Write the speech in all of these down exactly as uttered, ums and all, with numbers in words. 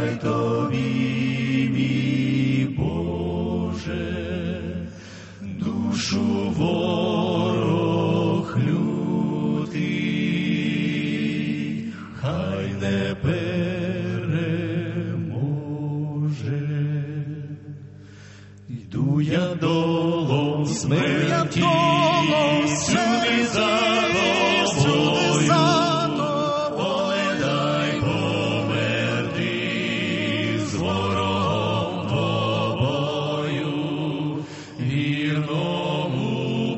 дай тобі, мій Боже, душу ворог лютий, хай не переможе. Йду я долом смерті, сюди за тобою, о, не дай померти з ворогом тобою, вірному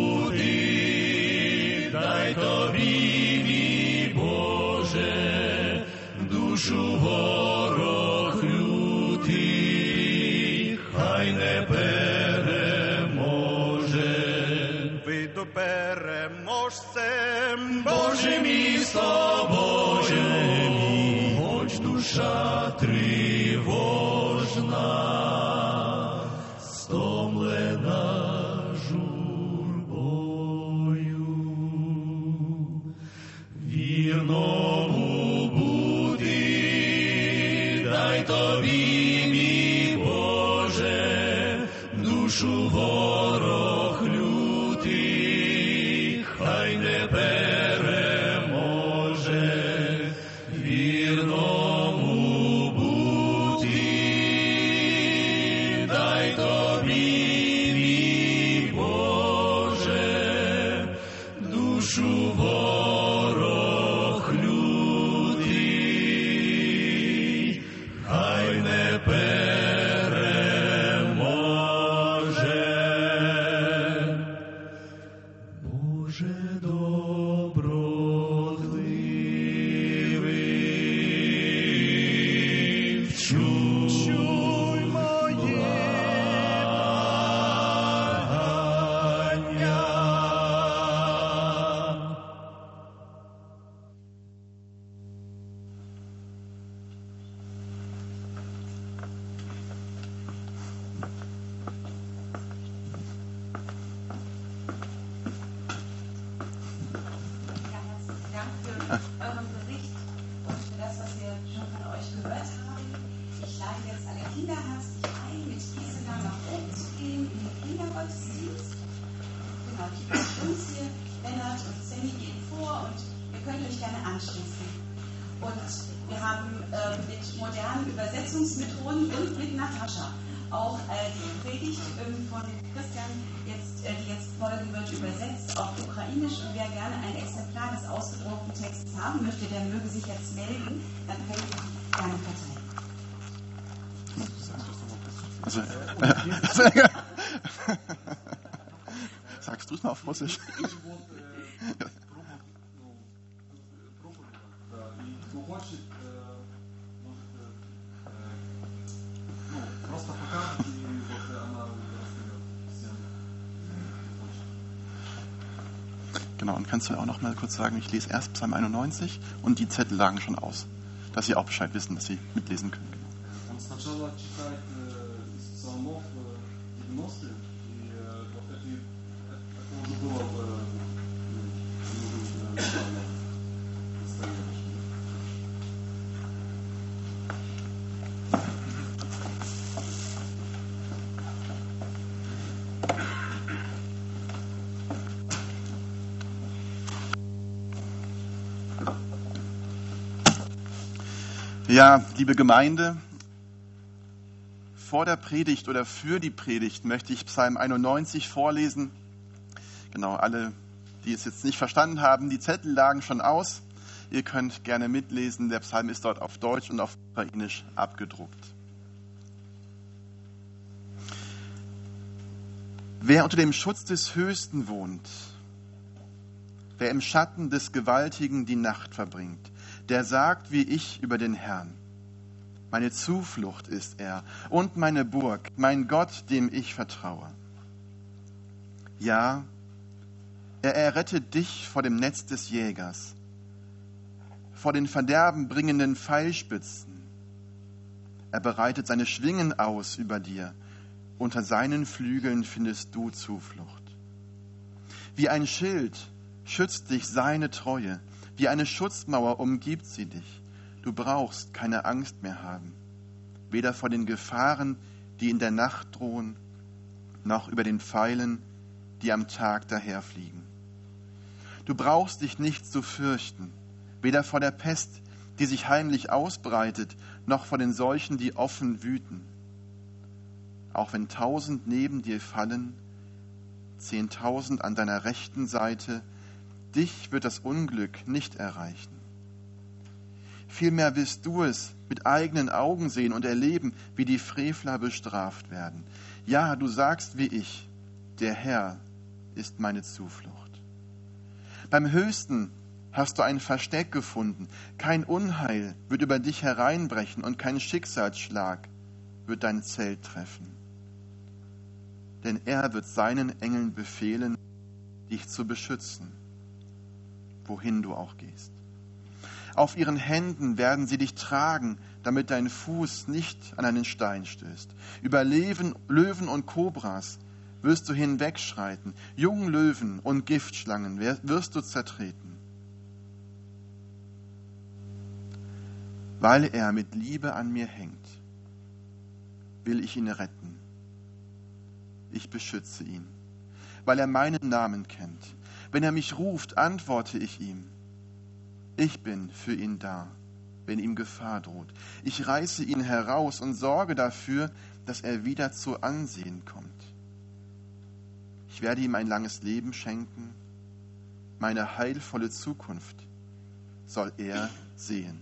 бути, дай тобі, мій Боже, душу ворог лютий, хай не переможе. Вийду переможцем, Боже мій з тобою, хоч душа тривожна, стомлена журбою, вірному бути, дай тобі, мій Боже, душу ворог лютий, хай не переможе, вірному бути, дай тобі, мій Боже, душу ворог лютий, хай не переможе. Боже добротливий, вчуй моє благання. Ja, herzlichen Dank für euren Bericht und für das, was wir schon von euch gehört haben. Ich lade jetzt alle Kinder herzlich ein, mit Gisela nach oben zu gehen in den Kindergottesdienst. Genau, die beiden Jungs hier, Lennart und Sammy, gehen vor und ihr könnt euch gerne anschließen. Und wir haben äh, mit modernen Übersetzungsmethoden und mit Natascha auch äh, die Predigt ähm, von Christian, jetzt, äh, die jetzt folgen wird, übersetzt auf Ukrainisch. Und wer gerne ein Exemplar des ausgedruckten Textes haben möchte, der möge sich jetzt melden, dann können wir die gerne verteilen. Also, äh, sagst du es mal auf Russisch? Genau, und kannst du auch noch mal kurz sagen, ich lese erst Psalm einundneunzig und die Zettel lagen schon aus, dass sie auch Bescheid wissen, dass sie mitlesen können. Он сначала читает э, из псалмов э, девяностых, и э, вот это, это уже было в недавно достоверно. Ja, liebe Gemeinde, vor der Predigt oder für die Predigt möchte ich Psalm einundneunzig vorlesen. Genau, alle, die es jetzt nicht verstanden haben, die Zettel lagen schon aus. Ihr könnt gerne mitlesen, der Psalm ist dort auf Deutsch und auf Ukrainisch abgedruckt. Wer unter dem Schutz des Höchsten wohnt, wer im Schatten des Gewaltigen die Nacht verbringt, der sagt wie ich über den Herrn. Meine Zuflucht ist er und meine Burg, mein Gott, dem ich vertraue. Ja, er errettet dich vor dem Netz des Jägers, vor den verderbenbringenden Pfeilspitzen. Er bereitet seine Schwingen aus über dir. Unter seinen Flügeln findest du Zuflucht. Wie ein Schild schützt dich seine Treue. Wie eine Schutzmauer umgibt sie dich. Du brauchst keine Angst mehr haben. weder vor den Gefahren, die in der Nacht drohen, noch über den Pfeilen, die am Tag daherfliegen. Du brauchst dich nicht zu fürchten, weder vor der Pest, die sich heimlich ausbreitet, noch vor den Seuchen, die offen wüten. Auch wenn tausend neben dir fallen, zehntausend an deiner rechten Seite, dich wird das Unglück nicht erreichen. Vielmehr wirst du es mit eigenen Augen sehen und erleben, wie die Frevler bestraft werden. Ja, du sagst wie ich, der Herr ist meine Zuflucht. Beim Höchsten hast du ein Versteck gefunden. Kein Unheil wird über dich hereinbrechen und kein Schicksalsschlag wird dein Zelt treffen. Denn er wird seinen Engeln befehlen, dich zu beschützen, wohin du auch gehst. Auf ihren Händen werden sie dich tragen, damit dein Fuß nicht an einen Stein stößt. Über Löwen, Löwen und Kobras wirst du hinwegschreiten, jungen Löwen und Giftschlangen wirst du zertreten. Weil er mit Liebe an mir hängt, will ich ihn retten. Ich beschütze ihn, weil er meinen Namen kennt. Wenn er mich ruft, antworte ich ihm. Ich bin für ihn da, wenn ihm Gefahr droht. Ich reiße ihn heraus und sorge dafür, dass er wieder zu Ansehen kommt. Ich werde ihm ein langes Leben schenken. Meine heilvolle Zukunft soll er sehen.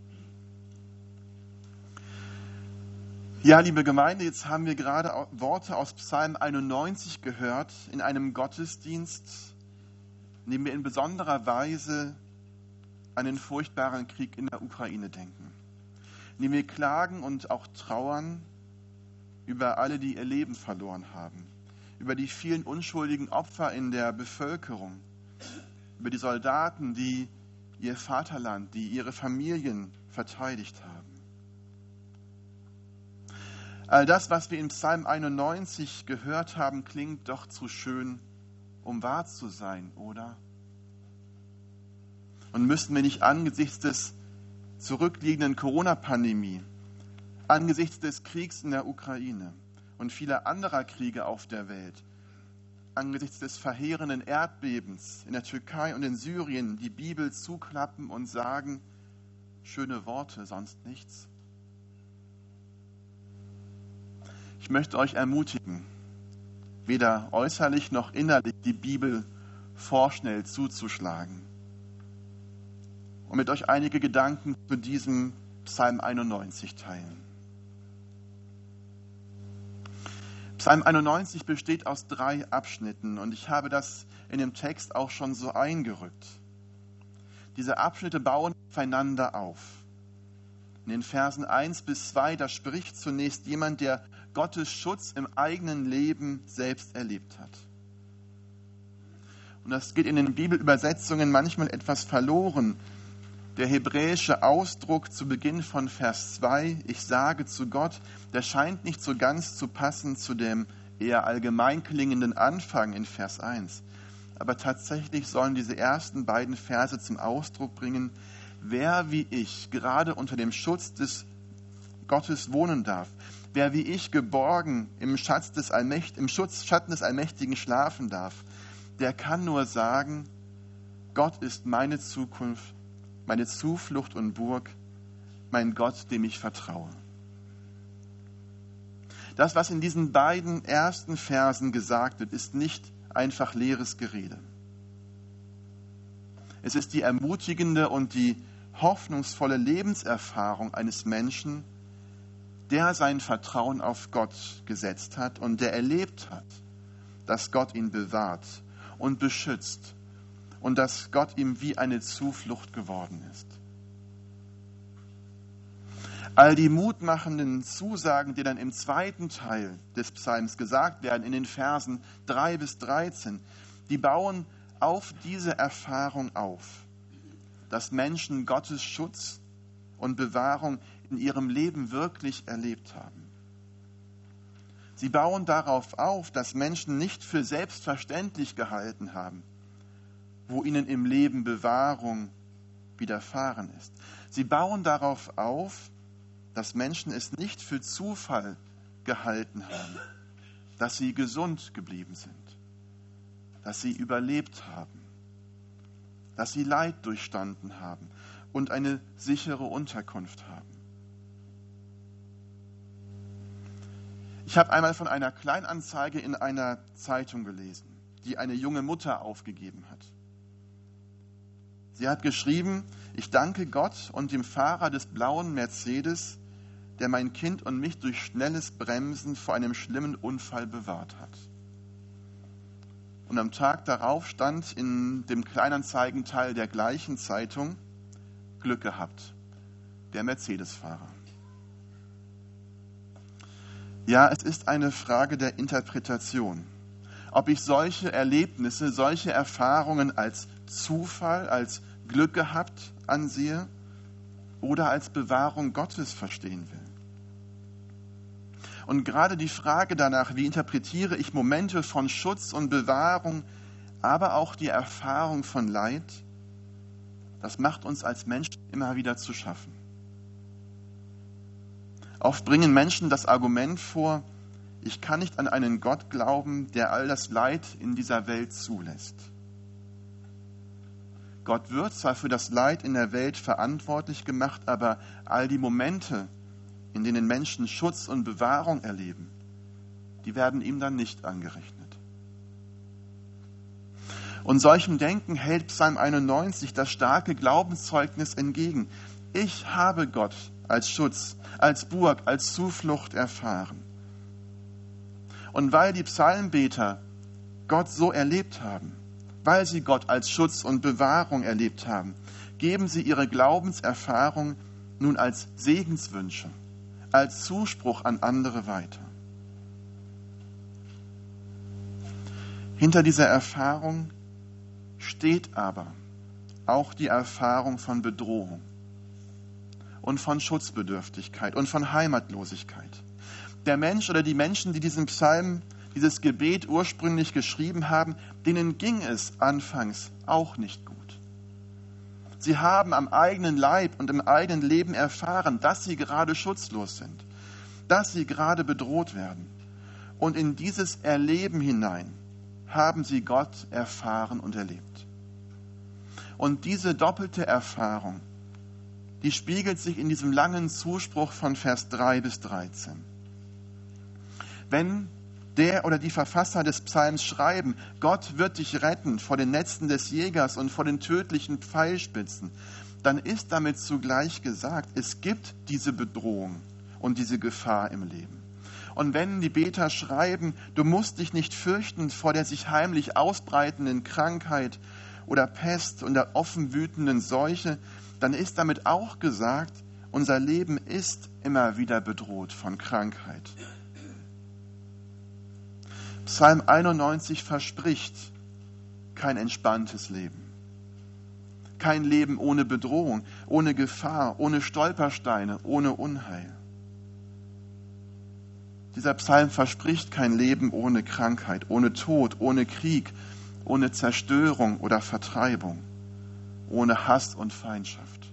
Ja, liebe Gemeinde, jetzt haben wir gerade Worte aus Psalm einundneunzig gehört in einem Gottesdienst, in dem wir in besonderer Weise an den furchtbaren Krieg in der Ukraine denken, in dem wir klagen und auch trauern über alle, die ihr Leben verloren haben, über die vielen unschuldigen Opfer in der Bevölkerung, über die Soldaten, die ihr Vaterland, die ihre Familien verteidigt haben. All das, was wir in Psalm einundneunzig gehört haben, klingt doch zu schön, um wahr zu sein, oder? Und müssten wir nicht angesichts des zurückliegenden Corona-Pandemie, angesichts des Kriegs in der Ukraine und vieler anderer Kriege auf der Welt, angesichts des verheerenden Erdbebens in der Türkei und in Syrien die Bibel zuklappen und sagen, schöne Worte, sonst nichts? Ich möchte euch ermutigen, weder äußerlich noch innerlich die Bibel vorschnell zuzuschlagen. Und mit euch einige Gedanken zu diesem Psalm einundneunzig teilen. Psalm einundneunzig besteht aus drei Abschnitten und ich habe das in dem Text auch schon so eingerückt. Diese Abschnitte bauen aufeinander auf. In den Versen eins bis zwei, da spricht zunächst jemand, der Gottes Schutz im eigenen Leben selbst erlebt hat. Und das geht in den Bibelübersetzungen manchmal etwas verloren. Der hebräische Ausdruck zu Beginn von Vers zwei, ich sage zu Gott, der scheint nicht so ganz zu passen zu dem eher allgemein klingenden Anfang in Vers eins. Aber tatsächlich sollen diese ersten beiden Verse zum Ausdruck bringen, wer wie ich gerade unter dem Schutz des Gottes wohnen darf, wer wie ich geborgen im, Schatz des Allmächt- im Schutzschatten des Allmächtigen schlafen darf, der kann nur sagen, Gott ist meine Zukunft, meine Zuflucht und Burg, mein Gott, dem ich vertraue. Das, was in diesen beiden ersten Versen gesagt wird, ist nicht einfach leeres Gerede. Es ist die ermutigende und die hoffnungsvolle Lebenserfahrung eines Menschen, der sein Vertrauen auf Gott gesetzt hat und der erlebt hat, dass Gott ihn bewahrt und beschützt und dass Gott ihm wie eine Zuflucht geworden ist. All die mutmachenden Zusagen, die dann im zweiten Teil des Psalms gesagt werden, in den Versen drei bis dreizehn, die bauen auf diese Erfahrung auf, dass Menschen Gottes Schutz und Bewahrung in ihrem Leben wirklich erlebt haben. Sie bauen darauf auf, dass Menschen nicht für selbstverständlich gehalten haben, wo ihnen im Leben Bewahrung widerfahren ist. Sie bauen darauf auf, dass Menschen es nicht für Zufall gehalten haben, dass sie gesund geblieben sind, dass sie überlebt haben, dass sie Leid durchstanden haben und eine sichere Unterkunft haben. Ich habe einmal von einer Kleinanzeige in einer Zeitung gelesen, die eine junge Mutter aufgegeben hat. Sie hat geschrieben: Ich danke Gott und dem Fahrer des blauen Mercedes, der mein Kind und mich durch schnelles Bremsen vor einem schlimmen Unfall bewahrt hat. Und am Tag darauf stand in dem Kleinanzeigenteil der gleichen Zeitung: Glück gehabt, der Mercedes-Fahrer. Ja, es ist eine Frage der Interpretation. Ob ich solche Erlebnisse, solche Erfahrungen als Zufall, als Glück gehabt ansehe oder als Bewahrung Gottes verstehen will. Und gerade die Frage danach, wie interpretiere ich Momente von Schutz und Bewahrung, aber auch die Erfahrung von Leid, das macht uns als Menschen immer wieder zu schaffen. Oft bringen Menschen das Argument vor: Ich kann nicht an einen Gott glauben, der all das Leid in dieser Welt zulässt. Gott wird zwar für das Leid in der Welt verantwortlich gemacht, aber all die Momente, in denen Menschen Schutz und Bewahrung erleben, die werden ihm dann nicht angerechnet. Und solchem Denken hält Psalm einundneunzig das starke Glaubenszeugnis entgegen: Ich habe Gott als Schutz, als Burg, als Zuflucht erfahren. Und weil die Psalmbeter Gott so erlebt haben, weil sie Gott als Schutz und Bewahrung erlebt haben, geben sie ihre Glaubenserfahrung nun als Segenswünsche, als Zuspruch an andere weiter. Hinter dieser Erfahrung steht aber auch die Erfahrung von Bedrohung und von Schutzbedürftigkeit und von Heimatlosigkeit. Der Mensch oder die Menschen, die diesen Psalm, dieses Gebet ursprünglich geschrieben haben, denen ging es anfangs auch nicht gut. Sie haben am eigenen Leib und im eigenen Leben erfahren, dass sie gerade schutzlos sind, dass sie gerade bedroht werden. Und in dieses Erleben hinein haben sie Gott erfahren und erlebt. Und diese doppelte Erfahrung, die spiegelt sich in diesem langen Zuspruch von Vers drei bis dreizehn. Wenn der oder die Verfasser des Psalms schreiben, Gott wird dich retten vor den Netzen des Jägers und vor den tödlichen Pfeilspitzen, dann ist damit zugleich gesagt, es gibt diese Bedrohung und diese Gefahr im Leben. Und wenn die Beter schreiben, du musst dich nicht fürchten vor der sich heimlich ausbreitenden Krankheit oder Pest und der offen wütenden Seuche, dann ist damit auch gesagt, unser Leben ist immer wieder bedroht von Krankheit. Psalm einundneunzig verspricht kein entspanntes Leben. Kein Leben ohne Bedrohung, ohne Gefahr, ohne Stolpersteine, ohne Unheil. Dieser Psalm verspricht kein Leben ohne Krankheit, ohne Tod, ohne Krieg, ohne Zerstörung oder Vertreibung, ohne Hass und Feindschaft.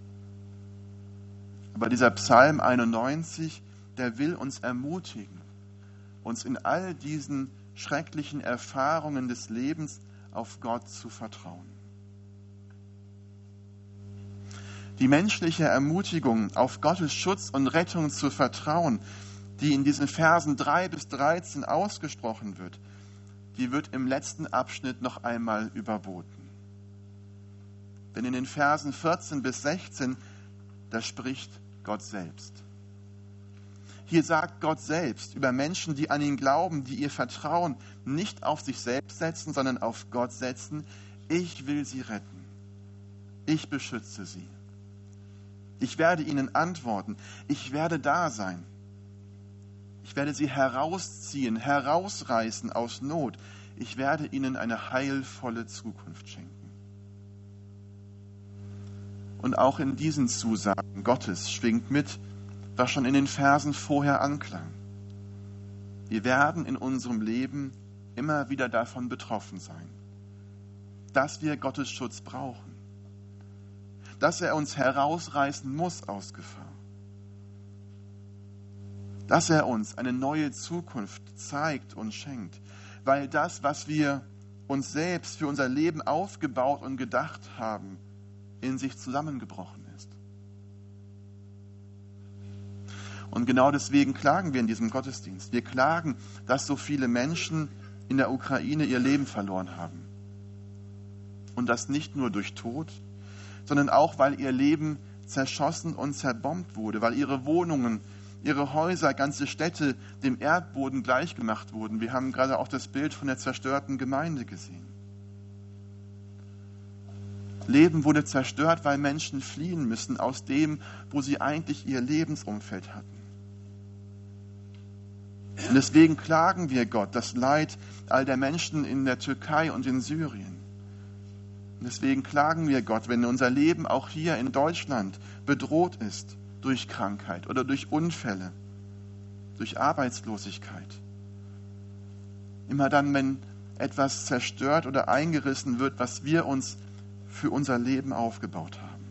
Aber dieser Psalm einundneunzig, der will uns ermutigen, uns in all diesen schrecklichen Erfahrungen des Lebens auf Gott zu vertrauen. Die menschliche Ermutigung, auf Gottes Schutz und Rettung zu vertrauen, die in diesen Versen drei bis dreizehn ausgesprochen wird, die wird im letzten Abschnitt noch einmal überboten. Denn in den Versen vierzehn bis sechzehn, da spricht Gott selbst. Hier sagt Gott selbst über Menschen, die an ihn glauben, die ihr Vertrauen nicht auf sich selbst setzen, sondern auf Gott setzen: Ich will sie retten. Ich beschütze sie. Ich werde ihnen antworten. Ich werde da sein. Ich werde sie herausziehen, herausreißen aus Not. Ich werde ihnen eine heilvolle Zukunft schenken. Und auch in diesen Zusagen Gottes schwingt mit, was schon in den Versen vorher anklang. Wir werden in unserem Leben immer wieder davon betroffen sein, dass wir Gottes Schutz brauchen, dass er uns herausreißen muss aus Gefahr, dass er uns eine neue Zukunft zeigt und schenkt, weil das, was wir uns selbst für unser Leben aufgebaut und gedacht haben, in sich zusammengebrochen ist. Und genau deswegen klagen wir in diesem Gottesdienst. Wir klagen, dass so viele Menschen in der Ukraine ihr Leben verloren haben. Und das nicht nur durch Tod, sondern auch, weil ihr Leben zerschossen und zerbombt wurde, weil ihre Wohnungen, ihre Häuser, ganze Städte dem Erdboden gleichgemacht wurden. Wir haben gerade auch das Bild von der zerstörten Gemeinde gesehen. Leben wurde zerstört, weil Menschen fliehen müssen aus dem, wo sie eigentlich ihr Lebensumfeld hatten. Und deswegen klagen wir Gott das Leid all der Menschen in der Türkei und in Syrien. Und deswegen klagen wir Gott, wenn unser Leben auch hier in Deutschland bedroht ist durch Krankheit oder durch Unfälle, durch Arbeitslosigkeit. Immer dann, wenn etwas zerstört oder eingerissen wird, was wir uns für unser Leben aufgebaut haben.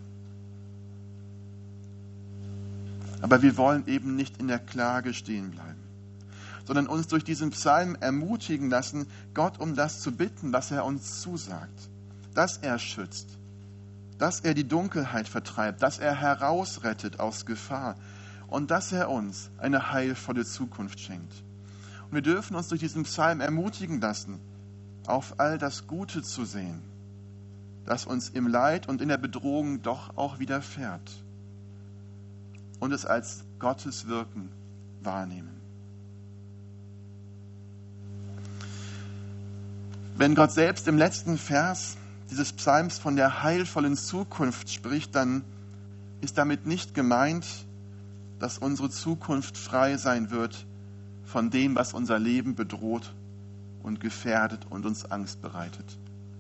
Aber wir wollen eben nicht in der Klage stehen bleiben, sondern uns durch diesen Psalm ermutigen lassen, Gott um das zu bitten, was er uns zusagt. Dass er schützt, dass er die Dunkelheit vertreibt, dass er herausrettet aus Gefahr und dass er uns eine heilvolle Zukunft schenkt. Und wir dürfen uns durch diesen Psalm ermutigen lassen, auf all das Gute zu sehen, das uns im Leid und in der Bedrohung doch auch widerfährt und es als Gottes Wirken wahrnehmen. Wenn Gott selbst im letzten Vers dieses Psalms von der heilvollen Zukunft spricht, dann ist damit nicht gemeint, dass unsere Zukunft frei sein wird von dem, was unser Leben bedroht und gefährdet und uns Angst bereitet.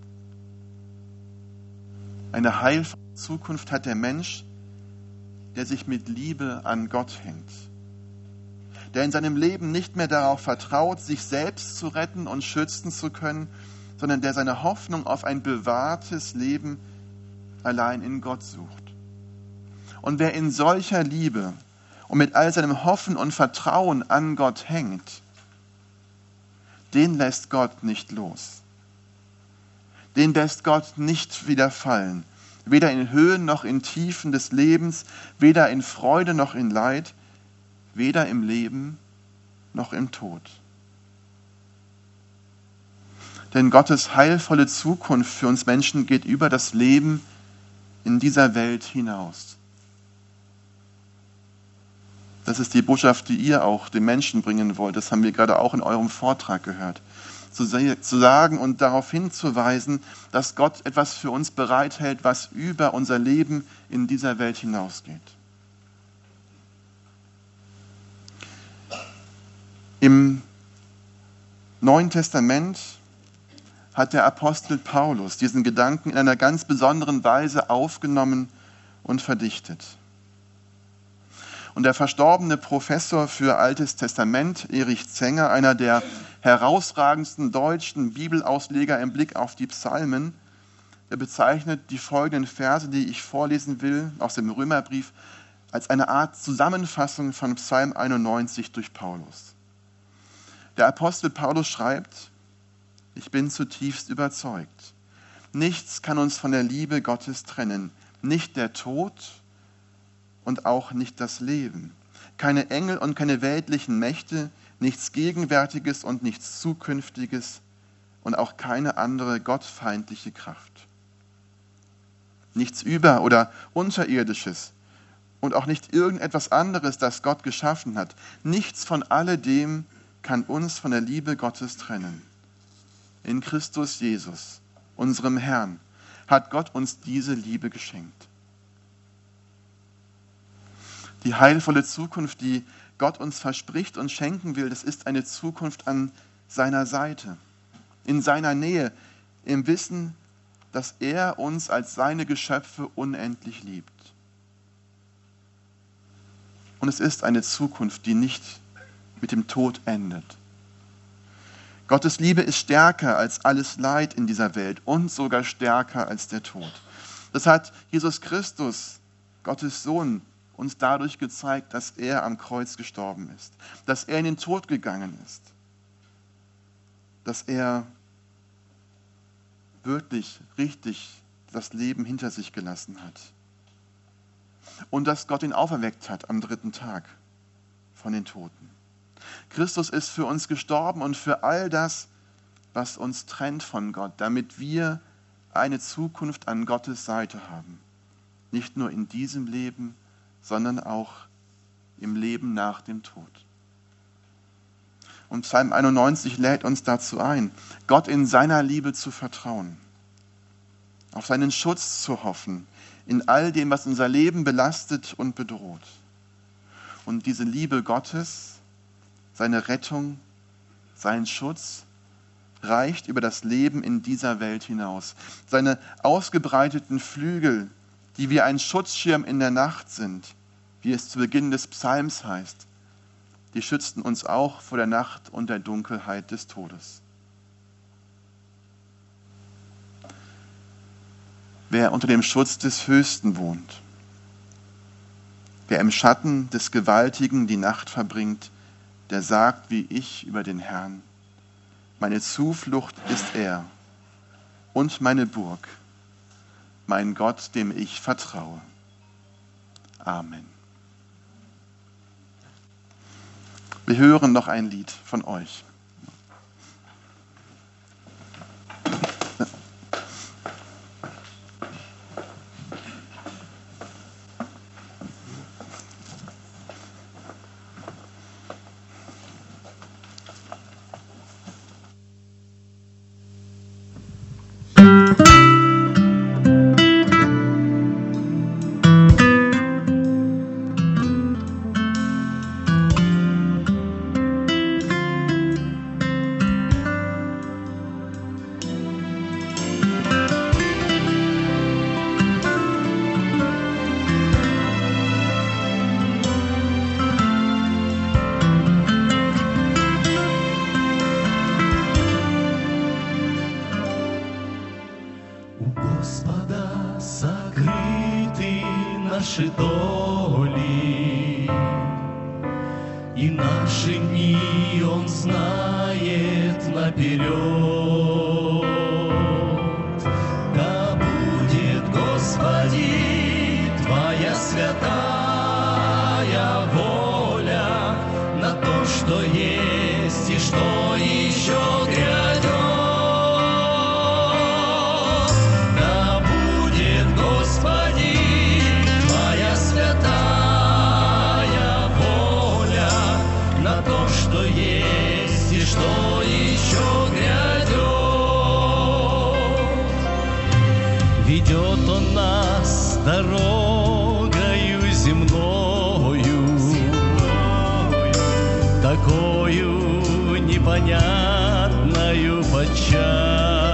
Eine heilvolle Zukunft hat der Mensch, der sich mit Liebe an Gott hängt, der in seinem Leben nicht mehr darauf vertraut, sich selbst zu retten und schützen zu können, sondern der seine Hoffnung auf ein bewahrtes Leben allein in Gott sucht. Und wer in solcher Liebe und mit all seinem Hoffen und Vertrauen an Gott hängt, den lässt Gott nicht los. Den lässt Gott nicht wieder fallen, weder in Höhen noch in Tiefen des Lebens, weder in Freude noch in Leid, weder im Leben noch im Tod. Denn Gottes heilvolle Zukunft für uns Menschen geht über das Leben in dieser Welt hinaus. Das ist die Botschaft, die ihr auch den Menschen bringen wollt. Das haben wir gerade auch in eurem Vortrag gehört. Zu sagen und darauf hinzuweisen, dass Gott etwas für uns bereithält, was über unser Leben in dieser Welt hinausgeht. Im Neuen Testament hat der Apostel Paulus diesen Gedanken in einer ganz besonderen Weise aufgenommen und verdichtet. Und der verstorbene Professor für Altes Testament, Erich Zenger, einer der herausragendsten deutschen Bibelausleger im Blick auf die Psalmen, der bezeichnet die folgenden Verse, die ich vorlesen will, aus dem Römerbrief, als eine Art Zusammenfassung von Psalm einundneunzig durch Paulus. Der Apostel Paulus schreibt: Ich bin zutiefst überzeugt, nichts kann uns von der Liebe Gottes trennen, nicht der Tod und auch nicht das Leben, keine Engel und keine weltlichen Mächte, nichts Gegenwärtiges und nichts Zukünftiges und auch keine andere gottfeindliche Kraft. Nichts Über- oder Unterirdisches und auch nicht irgendetwas anderes, das Gott geschaffen hat. Nichts von alledem kann uns von der Liebe Gottes trennen. In Christus Jesus, unserem Herrn, hat Gott uns diese Liebe geschenkt. Die heilvolle Zukunft, die Gott uns verspricht und schenken will, das ist eine Zukunft an seiner Seite, in seiner Nähe, im Wissen, dass er uns als seine Geschöpfe unendlich liebt. Und es ist eine Zukunft, die nicht mit dem Tod endet. Gottes Liebe ist stärker als alles Leid in dieser Welt und sogar stärker als der Tod. Das hat Jesus Christus, Gottes Sohn, uns dadurch gezeigt, dass er am Kreuz gestorben ist, dass er in den Tod gegangen ist, dass er wirklich, richtig das Leben hinter sich gelassen hat und dass Gott ihn auferweckt hat am dritten Tag von den Toten. Christus ist für uns gestorben und für all das, was uns trennt von Gott, damit wir eine Zukunft an Gottes Seite haben. Nicht nur in diesem Leben, sondern auch im Leben nach dem Tod. Und Psalm einundneunzig lädt uns dazu ein, Gott in seiner Liebe zu vertrauen, auf seinen Schutz zu hoffen, in all dem, was unser Leben belastet und bedroht. Und diese Liebe Gottes, seine Rettung, sein Schutz, reicht über das Leben in dieser Welt hinaus. Seine ausgebreiteten Flügel, die wie ein Schutzschirm in der Nacht sind, wie es zu Beginn des Psalms heißt, die schützten uns auch vor der Nacht und der Dunkelheit des Todes. Wer unter dem Schutz des Höchsten wohnt, wer im Schatten des Gewaltigen die Nacht verbringt, der sagt wie ich über den Herrn: Meine Zuflucht ist er und meine Burg, mein Gott, dem ich vertraue. Amen. Wir hören noch ein Lied von euch. Наши доли и наши дни Он знает наперед. Да будет, Господи, Твоя святая воля на то, что есть и что еще грядет. Да будет, Господи, что есть и что еще грядет. Ведет Он нас дорогою земною, такою непонятною подчас.